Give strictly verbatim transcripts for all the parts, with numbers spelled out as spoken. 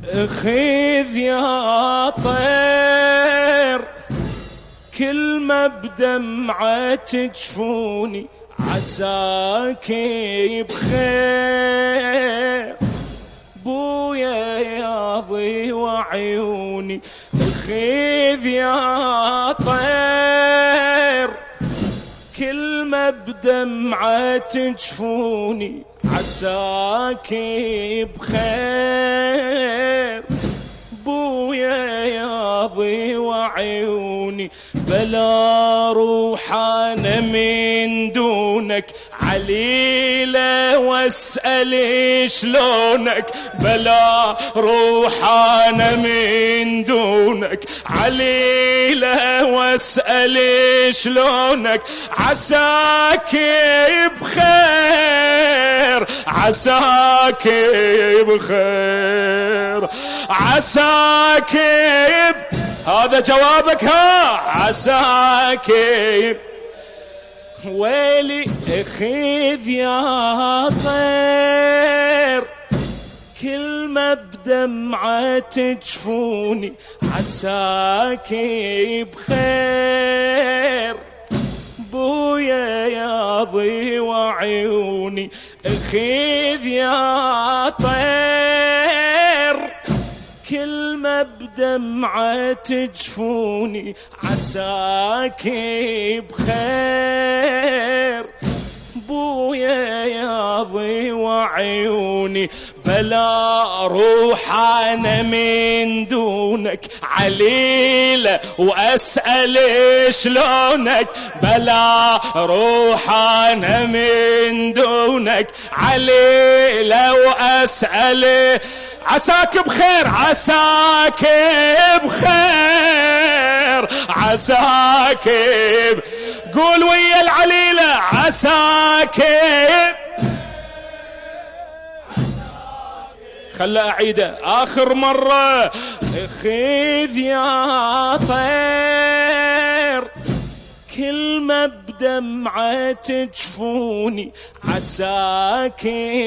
خذ يا طير كلمة بدمعة تجفوني عساك بخير بويا يا ضي وعيوني. خذ يا طير كلمة بدمعة تجفوني عساك بخير بويا يا ضي وعيوني. بلا روح انا من دونك عليلة واسأل شلونك. بلا روح انا من دونك عليلة واسأل شلونك. عساك بخير عساك بخير عساك ب... هذا جوابك ها عساك. ويلي خذ يا طير كلمة بدمعة تجفوني عساك بخير بويا يا ضي وعيوني. خذ يا طير كلمة بدمعة تجفوني عساك بخير بويا يا ضي وعيوني. بلا روح انا من دونك عليلة واسأل شلونك. بلا روح انا من دونك عليلة واسأل. عساك بخير عساك بخير عساك ب... قول ويا العليلة عساك. خلى أعيده آخر مرة. خذ يا طير كلمة بدمعة تجفوني عساك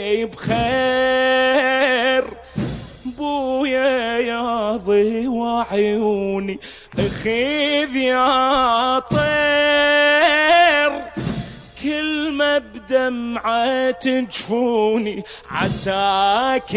بخير بويا يا ضي وعيوني. خذ يا طير كلمة بدمعة تجفوني عساك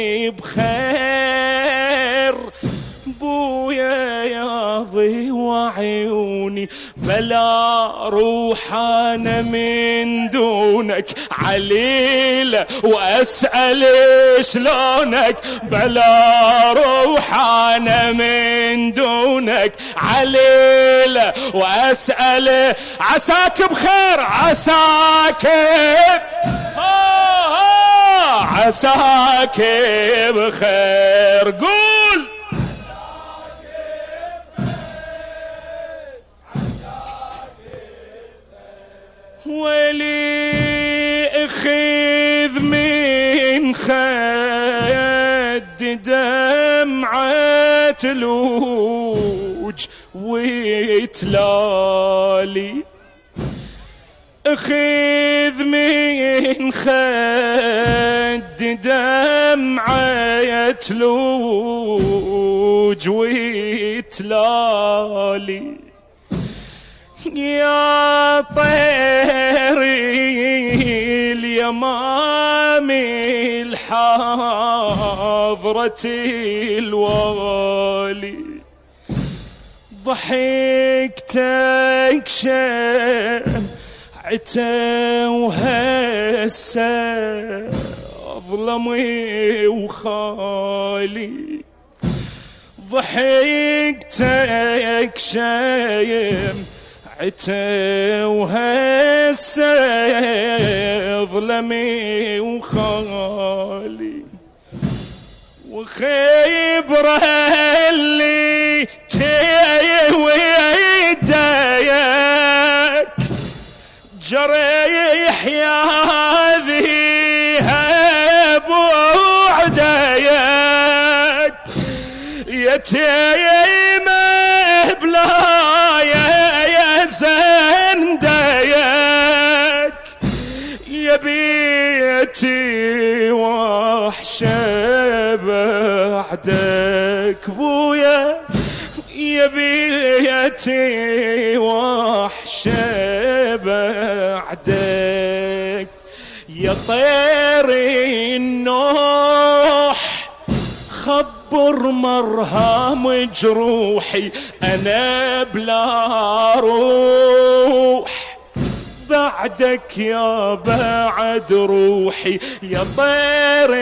بخير بويا يا ضي وعيوني. بلا روح انا من دونك عليلة واسأل شلونك. بلا روح انا من دونك عليلة واسأل. عساك بخير عساك عساك بخير. قول ولي اخذ من خد دمعة لوج ويتلالي. اخذ من خد دمعة لوج ويتلالي. يا طيري اليمامي الحاضرة الوالي. ضحكتك شمعته وهسه ظلمي وخالي. ضحكتك شمعته وهسه ظلمي وخالي. وخيبره اللي تيوي يديك جريح يا ذهب وعديك. يا تيمه بلا يا زنديك. يا بيتي وحشه بعدك بويا يا بيتي وحشة بعدك يا طير النوح خبر مرهم جروحي أنا بلا روح بعدك يا بعد روحي يا طير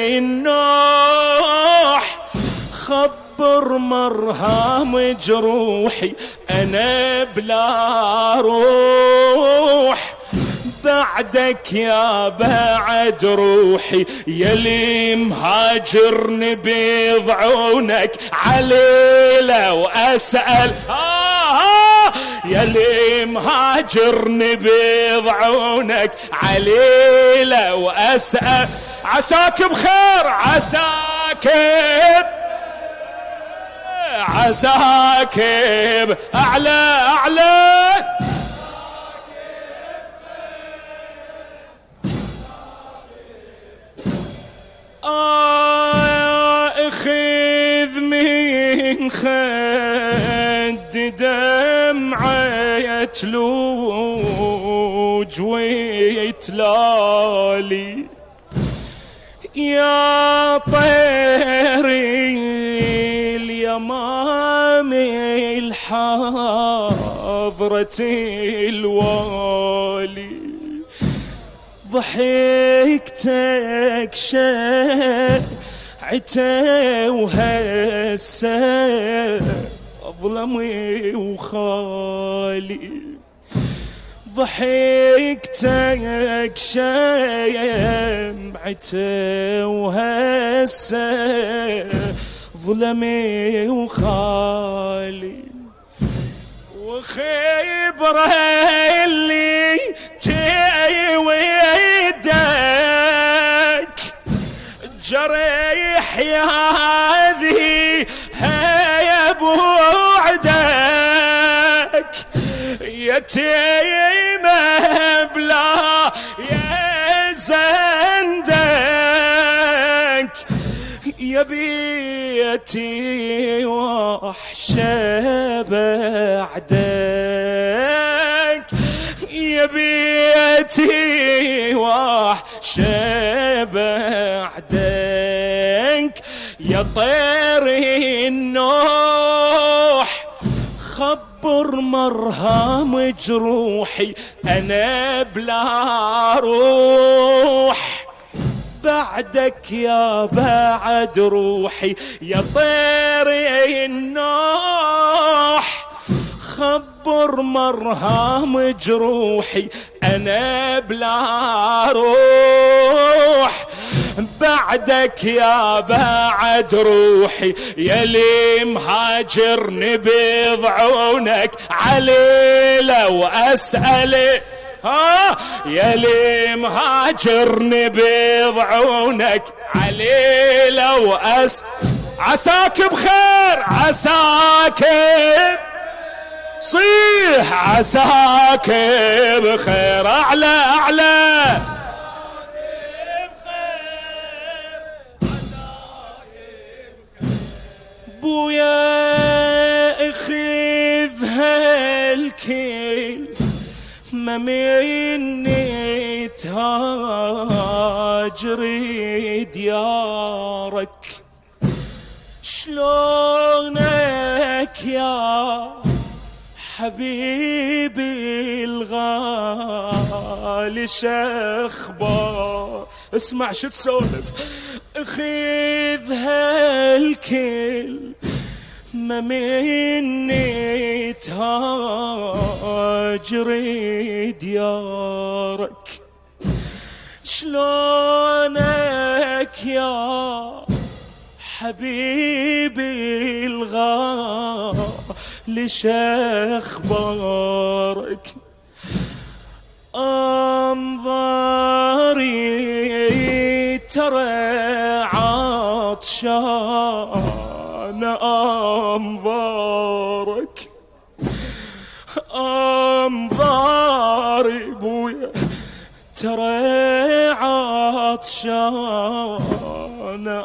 النوح خبر مرهم جروحي أنا بلا روح بعدك يا بعد روحي يلي مهاجرني بضعونك عليلة وأسأل آه يلي مهاجرني بضعونك عليلة وأسأل عساك بخير عساك عساك أعلى أعلى اخذ من خد دمعة تلوج ويتلالي يا طيري اليمام الحاضرة الوالي ضحكتك شعته وهسه ظلمي وخالي ضحكتك شمعته وهسه ظلمي وخالي وخبره اللي جاي ويدك جريح يا هذه هيا بوعدك يتيمة بلا يا زندك يا بيتي وحشة بعدك يا بيتي وحشة بعدك يا طير النوح خبر مرهم جروحي أنا بلا روح بعدك يا بعد روحي يا طير النوح خبر مرهم جروحي أنا بلا روح بعدك يا بعد روحي يلي مهاجرني بضعونك عليلة وأسأل ها يلي مهاجرني بضعونك عليلة وأسأل عساك بخير عساك صيح عساك بخير أعلى أعلى بويا اخذ هالكل ما مني تهاجري ديارك شلونك يا حبيبي الغالي شخبار اسمع شو تسولف اخذ هالكل ما مني تهاجري ديارك شلونك يا حبيبي الغالي شخبارك انظاري ترى عطشان انظارك انظاري بويا ترى عطشان انا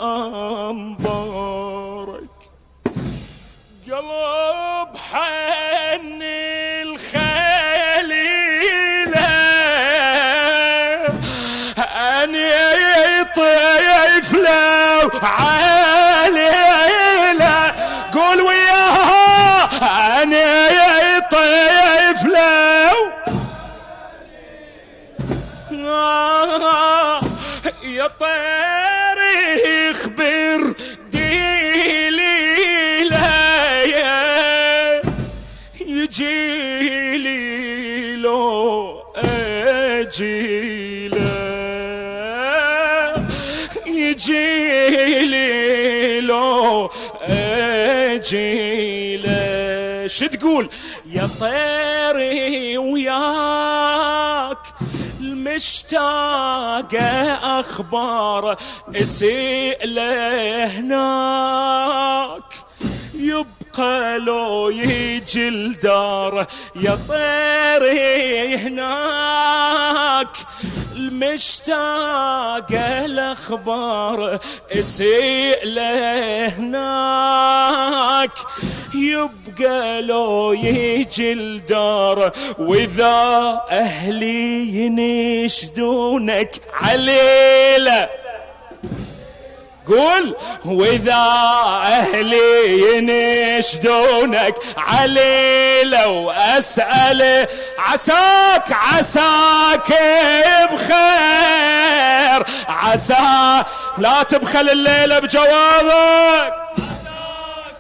انظارك قلب حن الخليلة أني يطيف لو عليلة قول وياها أني يطيف لو آه يا طير يخبر يجيلي لو أجيله يجيلي لو أجيله شو تقول يا طيري وياك المشتاقة أخبار اسئ له هناك يبقى لو يجي الدار يا طيري هناك المشتاقة الأخبار اسئ له هناك يبقى لو يجي الدار وإذا أهلي ينشدونك عليلة قول وإذا أهلي ينشدونك عليلة وأسأل عساك عساك بخير عساك لا تبخل الليلة بجوابك عساك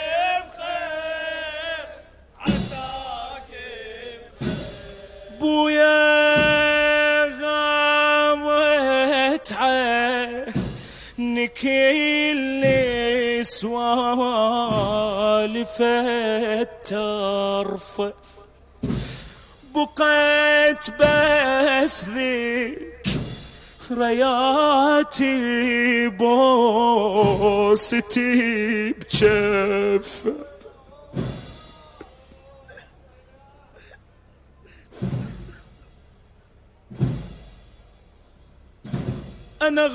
بخير عساك بخير بويا غابت عنك اللي سوالف الترف بقيت بس ذيك رياتي بوستي بجفة أنا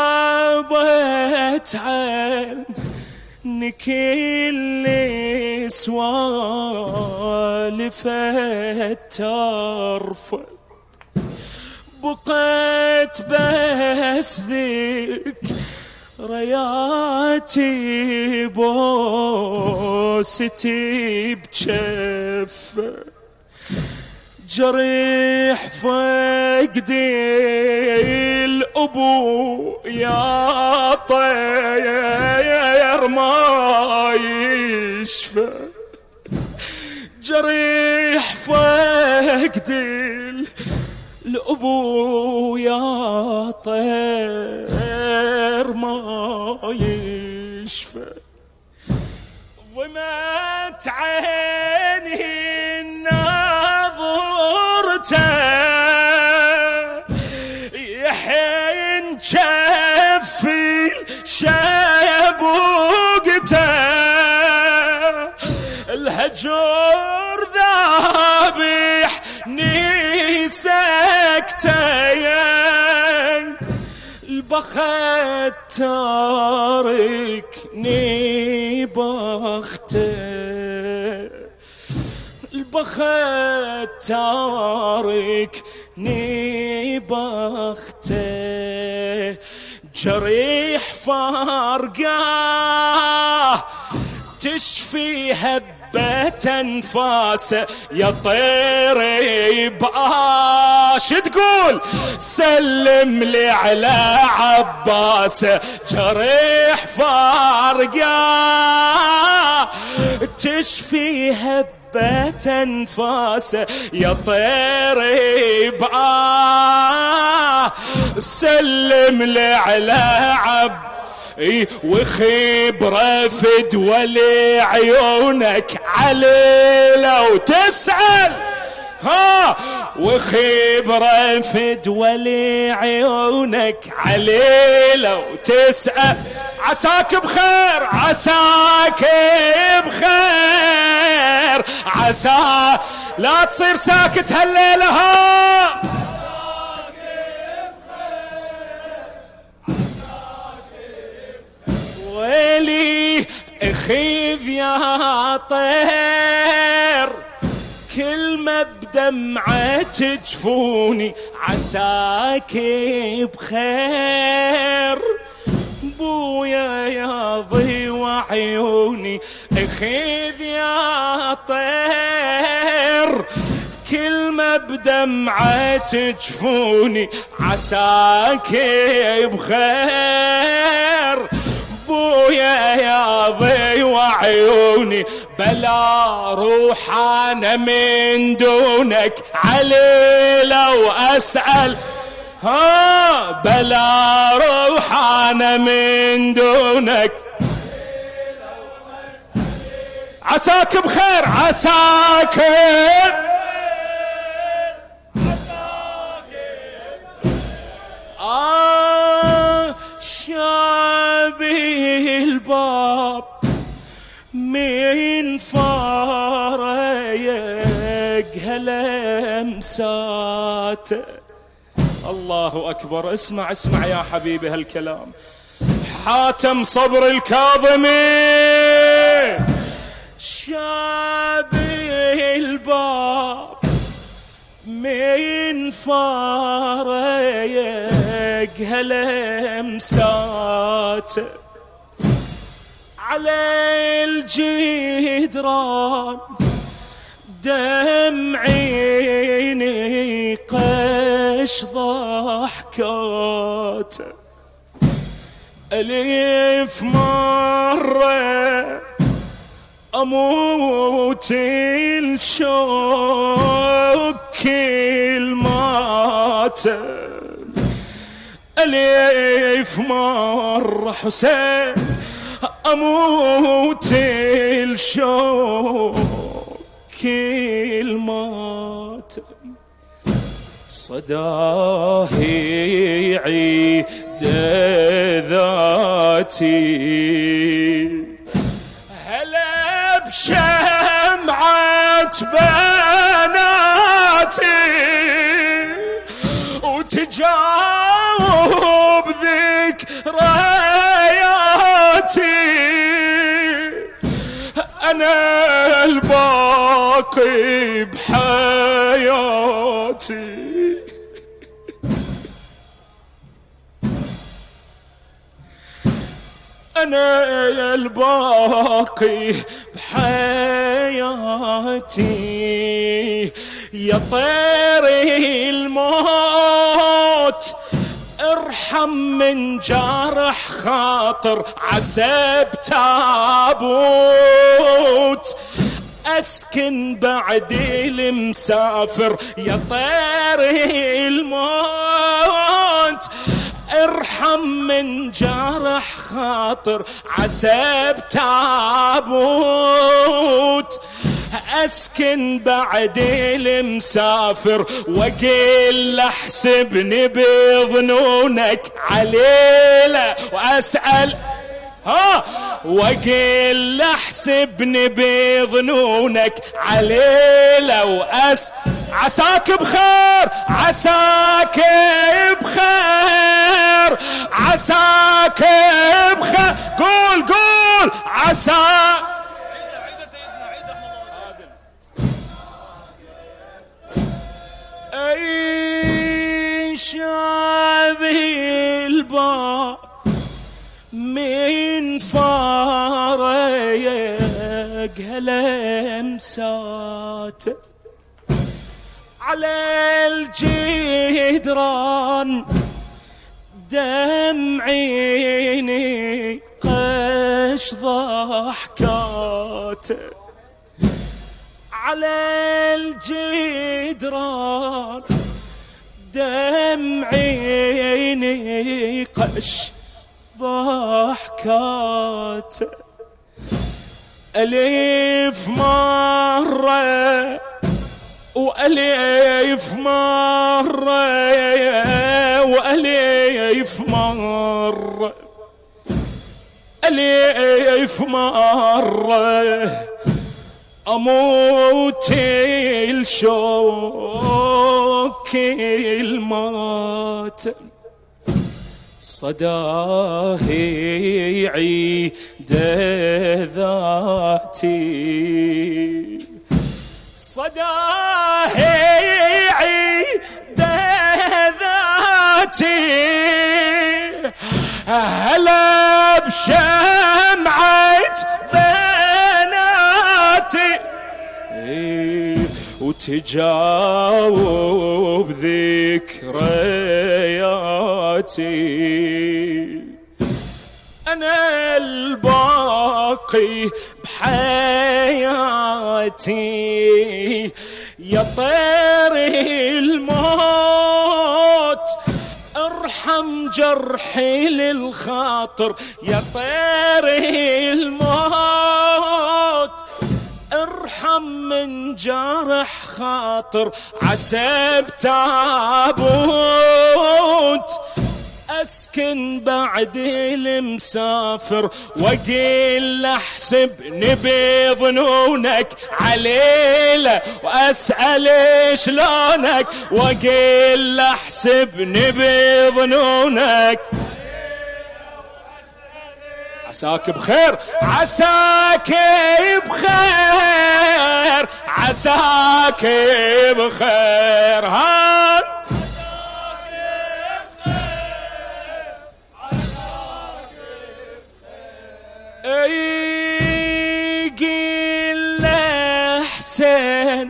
غابت عنك اللي سوالف الترف بقيت بس ذيك رياتي بوستي بجفة جريح فقدي الأبو يا طير ما يشفى جريح فقدي الأبو يا طير ما يشفى ضمت عيني يحين شفي شبوقته الهجور ذابح نيسكتين البخت تاركني بخته البخت تاركني بخته جريح فارقاه تشفي هبة انفاسه يا طيري باش تقول سلم لي على عباسه جريح فارقاه تشفي هبة انفاسه يا طيري بآه سلم لي على عب وخيب رفد ولي عيونك عليلة وتسأل ها وخيب رفد ولي عيونك عليلة وتسأل عساك بخير عساك بخير عساك لا تصير ساكت هالليلة ها ويلي اخذ يا طير كلمة بدمعة جفوني عساك بخير بويا يا ضيوة عيوني اخذ يا طير كلمة بدمعة جفوني عساك بخير بويا يا ضيوة عيوني بلا روح انا من دونك علي لو اسأل ها بلا روح انا من دونك عساك بخير عساك آه شابي الباب من فارق هالامسات. الله أكبر. اسمع اسمع يا حبيبي هالكلام. حاتم صبر الكاظمي شابي الباب من فارق هالامسات على الجدران دم عيني قش ضحكات ألف مرة أموت الشوك كلمات ألف مرة حسين أموت الشوك كلمات صداه يعيد ذاتي هلا بشمعة بناتي وتجاوب ذكرياتي أنا الباقي بحياتي أنا الباقي بحياتي يا طير الموت ارحم من جارح خاطر عسى بتابوت أسكن بعد المسافر يا طير الموت ارحم من جرح خاطر عسى بتابوت أسكن بعد المسافر وقيل احسبني بظنونك عليلة وأسأل ها وقيل احسبني بظنونك عليلة وأس عساك بخير عساك بخير عساك بخير قول قول عساك اي شابي الباب من فارق هالامسات على الجدران دم عيني قش ضحكات على الجدران دم عيني قش ضحكات ألف مرة وألف مرة وألف مرة ألف مرة أموت الشوك المات صداه عيد ذاتي صداه عيد ذاتي هلا بشمعة بناتي وتجاوب ذكرياتي أنا الباقي بحياتي يا طير الموت ارحم جرحي للخاطر يا طير الموت ارحم من جرح خاطر عسى بتابوت أسكن بعد المسافر وقيل احسبني بظنونك عليلة وأسأل شلونك وقيل احسبني بظنونك عساك بخير عساك بخير عساك بخير هان اي قيل حسين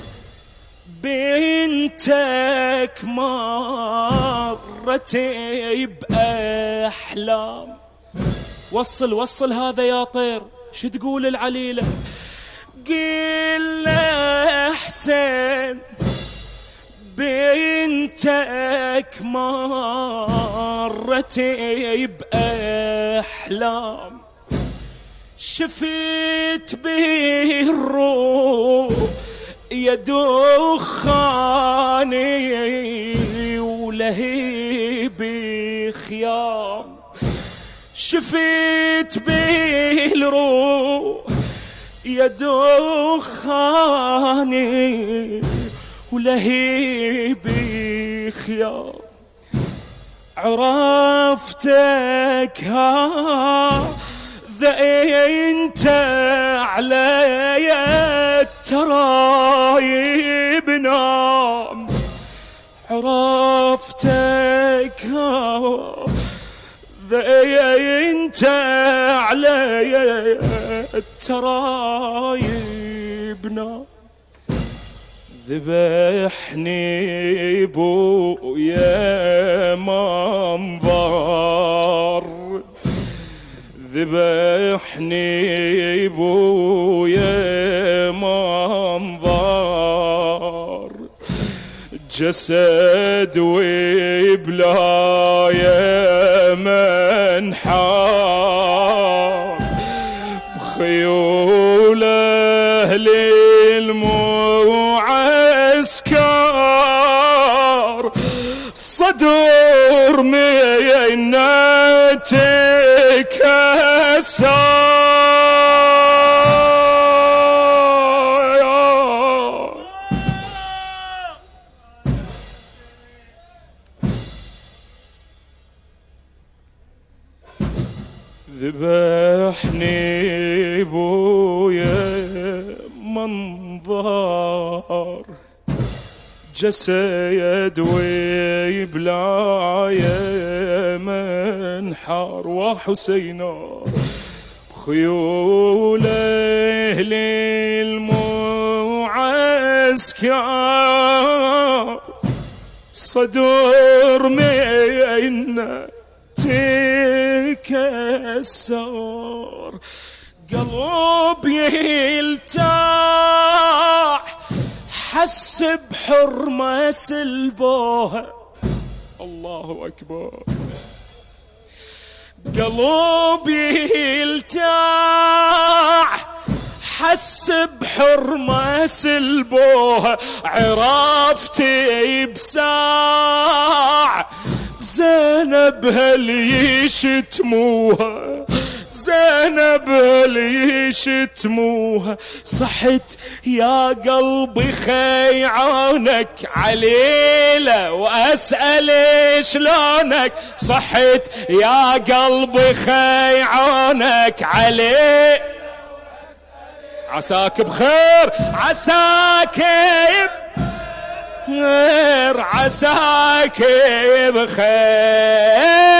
بنتك مرتي بأحلام وصل وصل هذا يا طير شو تقول العليلة قيل حسين بنتك مرتي بأحلام شفت به الروح يا دخاني ولهيب خيام شفت به الروح يا دخاني ولهيب خيام عرفتك ها ذا انت علي الترايب نام عرفتك ذا انت علي الترايب نام ذبحني بويا منظر ذبحني بويا منظر جسد وبلايا منحار بخيول اهل المعسكر صدور مينتك ذبحني بويا منظر جسد وبلايا منحار وحسينا بخيول اهل المعسكر صدور منا تكسر قلبي يلتاح حس بحرمة سلبوها الله أكبر قلبي يلتاح حس بحرمة سلبوها عرفتي بساع زينب هل يشتموها زينب اللي يشتموها صحت يا قلبي خيعانك عليلة وأسأل شلونك صحت يا قلبي خيعانك عليه عساك بخير عساك بخير عساك بخير